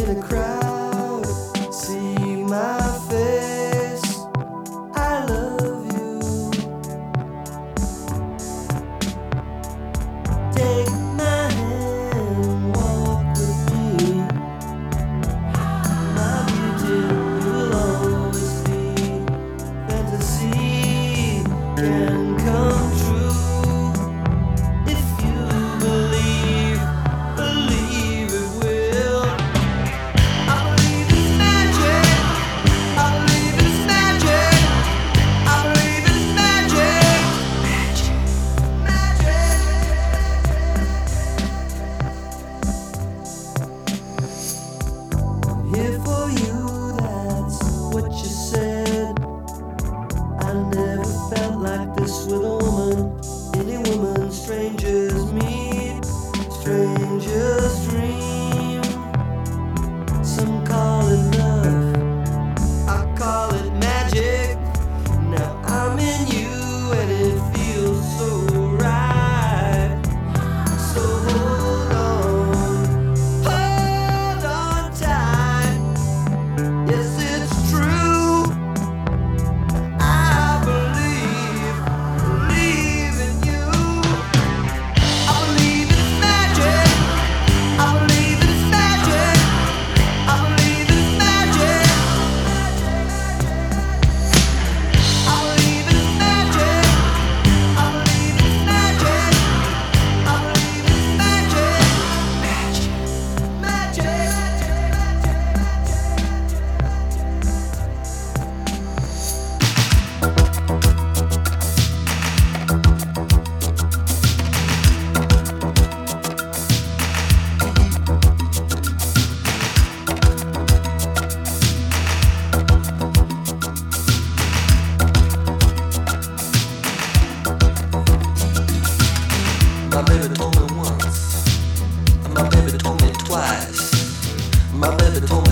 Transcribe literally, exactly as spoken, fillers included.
in a crowd, see my face, I love you. Take my hand, walk with me. My beauty will always be. Fantasy can come true if you believe, believe it will. I believe it's magic. I believe it's magic. I believe it's magic. Magic, magic. I'm here for you, that's what you said. I never felt like this with a woman, any woman. Strangers meet, strangers dream. Some call it love, I call it magic. Now I'm in you and it feels so right. So hold on, hold on tight. Yes, it's true. I believe, believe in you. I believe it's magic. I believe it's magic. I believe it's magic. I believe it's magic. I believe it's magic. I believe it's magic. Magic, my baby told me once, my baby told me twice, my baby told me